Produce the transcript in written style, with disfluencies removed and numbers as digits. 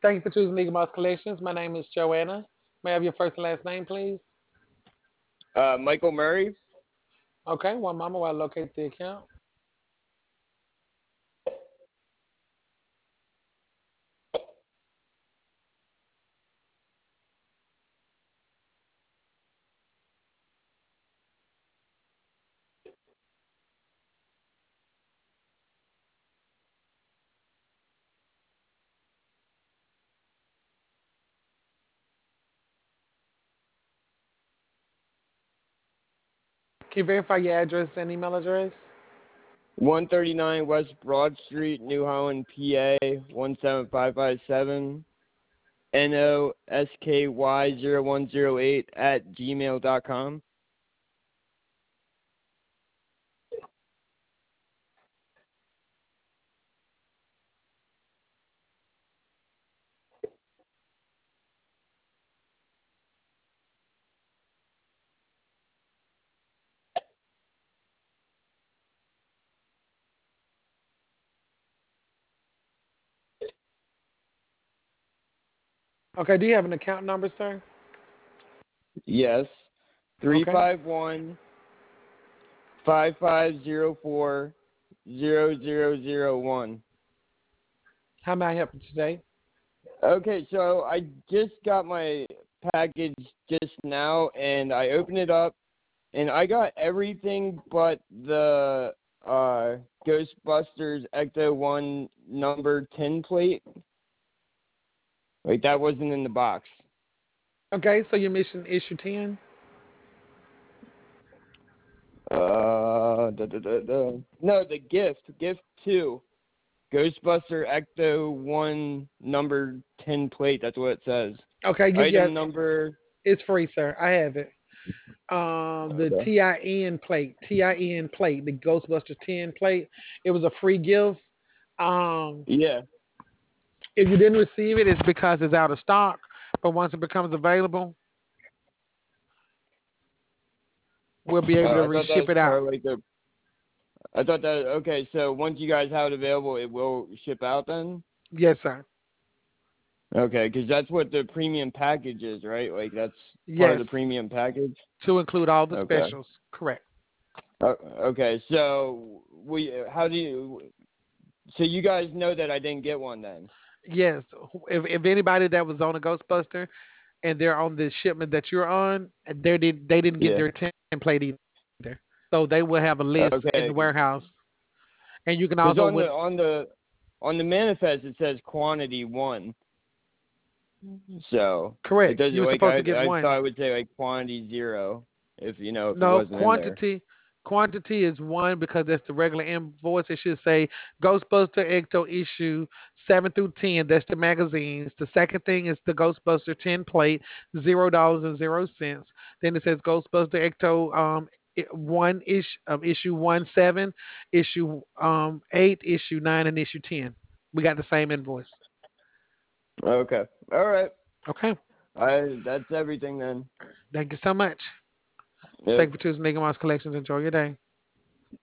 Thank you for choosing Eagle Mouse Collections. My name is Joanna. May I have your first and last name, please? Michael Murray. Okay, one moment while I locate the account. Can you verify your address and email address? 139 West Broad Street, New Holland, PA 17557. NOSKY0108 at gmail.com. Okay, do you have an account number, sir? Yes. Three Okay. five one 5504 0001. How may I help you today? Okay, so I just got my package just now, and I opened it up, and I got everything but the Ghostbusters Ecto 1 number 10 plate. Like, that wasn't in the box. Okay, so you're missing issue 10? No, the gift 2. Ghostbuster Ecto 1 number 10 plate. That's what it says. Okay, yeah, Item number. it's free, sir. I have it. The Okay. TIN plate, the Ghostbusters 10 plate. It was a free gift. Um, Yeah. if you didn't receive it, it's because it's out of stock. But once it becomes available, we'll be able to I thought that reship was it part out. of like the. I thought that. Okay, so once you guys have it available, it will ship out then? Yes, sir. Okay, because that's what the premium package is, right? Like, that's part of Yes, the premium package? to include all the Okay. specials. Correct. Okay, so how do you. So you guys know that I didn't get one then? Yes. If anybody that was on a Ghostbuster and they're on the shipment that you're on, they didn't get Yeah. their template either. So they will have a list in the Okay, warehouse, and you can because also when on the manifest it says quantity 1. So it correct. doesn't, You're like, supposed to get I one. thought I would say like quantity 0 if if it No wasn't in there. quantity is one because that's the regular invoice. It should say Ghostbuster Ecto issue 7 through 10. That's the magazines. The second thing is the Ghostbuster 10 plate, $0.00. Then it says Ghostbuster Ecto one issue 1 7, issue 8, issue 9, and issue 10. We got the same invoice. Okay, all right. Okay. That's everything then. Thank you so much. Yep. Thank you for choosing Nigga Mouse Collections. Enjoy your day.